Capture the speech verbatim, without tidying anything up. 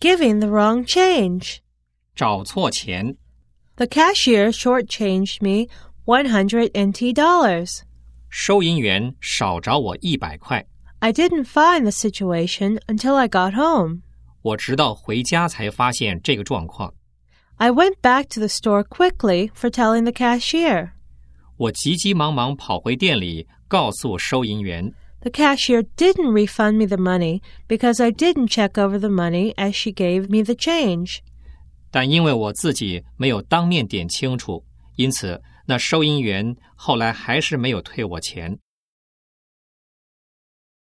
giving the wrong change. 找错钱。 The cashier shortchanged me one hundred N T dollars. 收银员少找我一百块。 I didn't find the situation until I got home. 我直到回家才发现这个状况。 I went back to the store quickly for telling the cashier. 我急急忙忙跑回店里告诉收银员。 The cashier didn't refund me the money because I didn't check over the money as she gave me the change. 但因为我自己没有当面点清楚，因此那收银员后来还是没有退我钱。